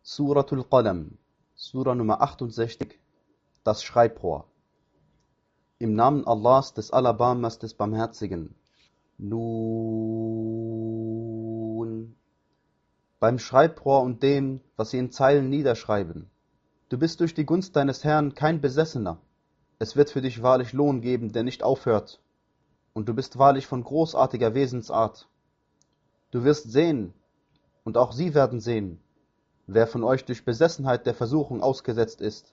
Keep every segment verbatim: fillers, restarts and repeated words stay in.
Suratul Qalam, Sura Nummer achtundsechzig, das Schreibrohr. Im Namen Allahs, des Alabamas, des Barmherzigen. Nun. Beim Schreibrohr und dem, was sie in Zeilen niederschreiben. Du bist durch die Gunst deines Herrn kein Besessener. Es wird für dich wahrlich Lohn geben, der nicht aufhört. Und du bist wahrlich von großartiger Wesensart. Du wirst sehen, und auch sie werden sehen, wer von euch durch Besessenheit der Versuchung ausgesetzt ist.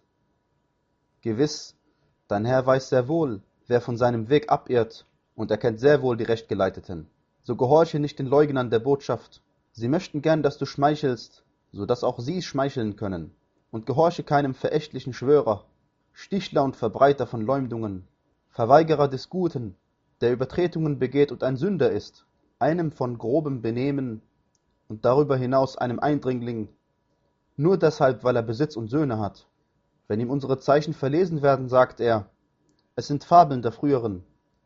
Gewiss, dein Herr weiß sehr wohl, wer von seinem Weg abirrt, und er kennt sehr wohl die Rechtgeleiteten. So gehorche nicht den Leugnern der Botschaft. Sie möchten gern, dass du schmeichelst, so dass auch sie schmeicheln können. Und gehorche keinem verächtlichen Schwörer, Stichler und Verbreiter von Leumdungen, Verweigerer des Guten, der Übertretungen begeht und ein Sünder ist, einem von grobem Benehmen und darüber hinaus einem Eindringling, nur deshalb, weil er Besitz und Söhne hat. Wenn ihm unsere Zeichen verlesen werden, sagt er, es sind Fabeln der früheren.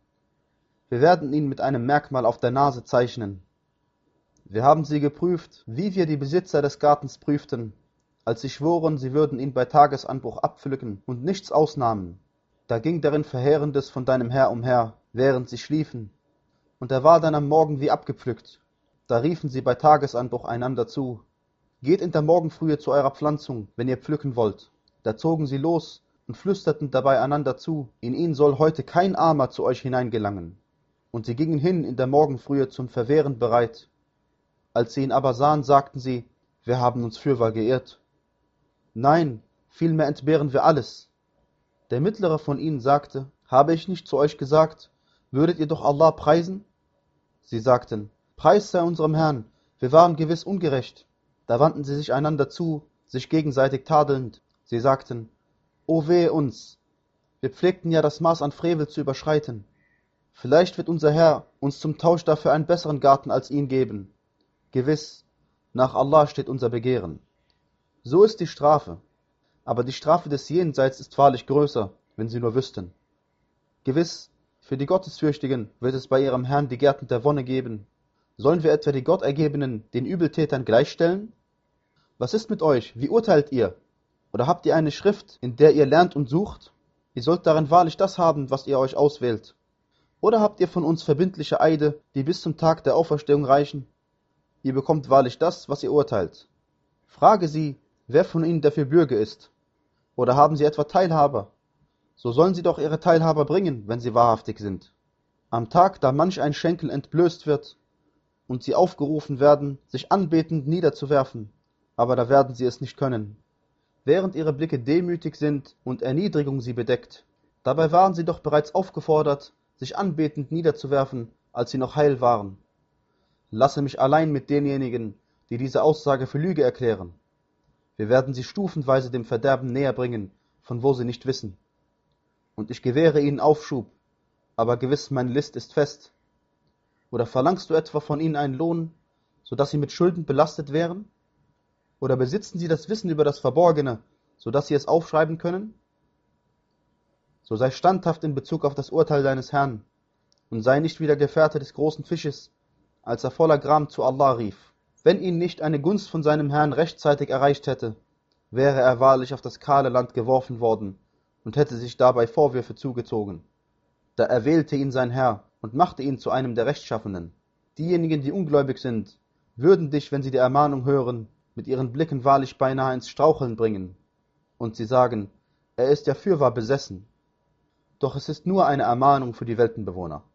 Wir werden ihn mit einem Merkmal auf der Nase zeichnen. Wir haben sie geprüft, wie wir die Besitzer des Gartens prüften, als sie schworen, sie würden ihn bei Tagesanbruch abpflücken und nichts ausnahmen. Da ging darin Verheerendes von deinem Herr umher, während sie schliefen. Und er war dann am Morgen wie abgepflückt. Da riefen sie bei Tagesanbruch einander zu. Geht in der Morgenfrühe zu eurer Pflanzung, wenn ihr pflücken wollt. Da zogen sie los und flüsterten dabei einander zu, in ihn soll heute kein Armer zu euch hineingelangen. Und sie gingen hin in der Morgenfrühe zum Verwehren bereit. Als sie ihn aber sahen, sagten sie, wir haben uns fürwahr geirrt. Nein, vielmehr entbehren wir alles. Der mittlere von ihnen sagte, habe ich nicht zu euch gesagt, würdet ihr doch Allah preisen? Sie sagten, Preis sei unserem Herrn, wir waren gewiss ungerecht. Da wandten sie sich einander zu, sich gegenseitig tadelnd. Sie sagten, O wehe uns, wir pflegten ja das Maß an Frevel zu überschreiten. Vielleicht wird unser Herr uns zum Tausch dafür einen besseren Garten als ihn geben. Gewiss, nach Allah steht unser Begehren. So ist die Strafe, aber die Strafe des Jenseits ist wahrlich größer, wenn sie nur wüssten. Gewiss, für die Gottesfürchtigen wird es bei ihrem Herrn die Gärten der Wonne geben. Sollen wir etwa die Gottergebenen den Übeltätern gleichstellen? Was ist mit euch? Wie urteilt ihr? Oder habt ihr eine Schrift, in der ihr lernt und sucht? Ihr sollt darin wahrlich das haben, was ihr euch auswählt. Oder habt ihr von uns verbindliche Eide, die bis zum Tag der Auferstehung reichen? Ihr bekommt wahrlich das, was ihr urteilt. Frage sie, wer von ihnen dafür Bürge ist. Oder haben sie etwa Teilhaber? So sollen sie doch ihre Teilhaber bringen, wenn sie wahrhaftig sind. Am Tag, da manch ein Schenkel entblößt wird und sie aufgerufen werden, sich anbetend niederzuwerfen, aber da werden sie es nicht können, während ihre Blicke demütig sind und Erniedrigung sie bedeckt. Dabei waren sie doch bereits aufgefordert, sich anbetend niederzuwerfen, als sie noch heil waren. Lasse mich allein mit denjenigen, die diese Aussage für Lüge erklären. Wir werden sie stufenweise dem Verderben näher bringen, von wo sie nicht wissen. Und ich gewähre ihnen Aufschub, aber gewiss meine List ist fest. Oder verlangst du etwa von ihnen einen Lohn, so dass sie mit Schulden belastet wären? Oder besitzen sie das Wissen über das Verborgene, so dass sie es aufschreiben können? So sei standhaft in Bezug auf das Urteil deines Herrn und sei nicht wie der Gefährte des großen Fisches, als er voller Gram zu Allah rief. Wenn ihn nicht eine Gunst von seinem Herrn rechtzeitig erreicht hätte, wäre er wahrlich auf das kahle Land geworfen worden und hätte sich dabei Vorwürfe zugezogen. Da erwählte ihn sein Herr und machte ihn zu einem der Rechtschaffenen. Diejenigen, die ungläubig sind, würden dich, wenn sie die Ermahnung hören, mit ihren Blicken wahrlich beinahe ins Straucheln bringen. Und sie sagen, er ist ja fürwahr besessen. Doch es ist nur eine Ermahnung für die Weltenbewohner.